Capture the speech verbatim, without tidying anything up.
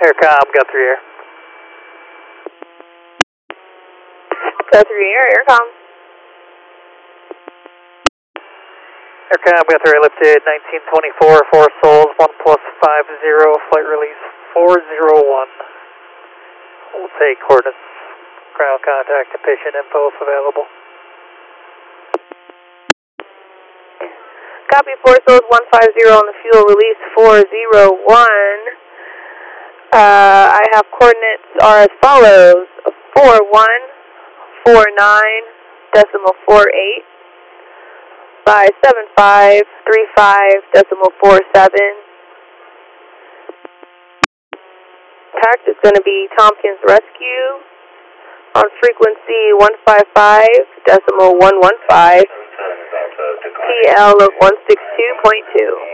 Aircom, Guthrie Air. Guthrie Air, Aircom. Aircom, Guthrie Air lifted nineteen twenty-four, four souls, one plus five zero, flight release four zero one. We'll take coordinates, ground contact, and patient info if available. Copy, four souls, one five zero on the fuel, release four zero one. Uh, I have coordinates are as follows: four one four nine decimal four eight by seven five three five decimal four seven. Tact is going to be Tompkins Rescue on frequency one five five decimal one one five. T L of one six two point two.